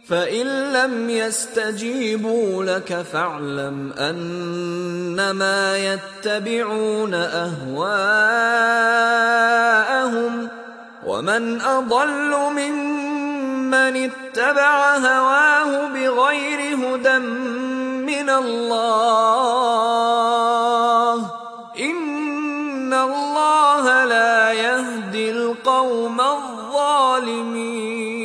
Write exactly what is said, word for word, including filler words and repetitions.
فإن لم يستجيبوا لك فاعلم أنما يتبعون أهواءهم ومن أضل ممن اتبع هواه بغير هدى من الله إن الله لا يهدي القوم الظالمين.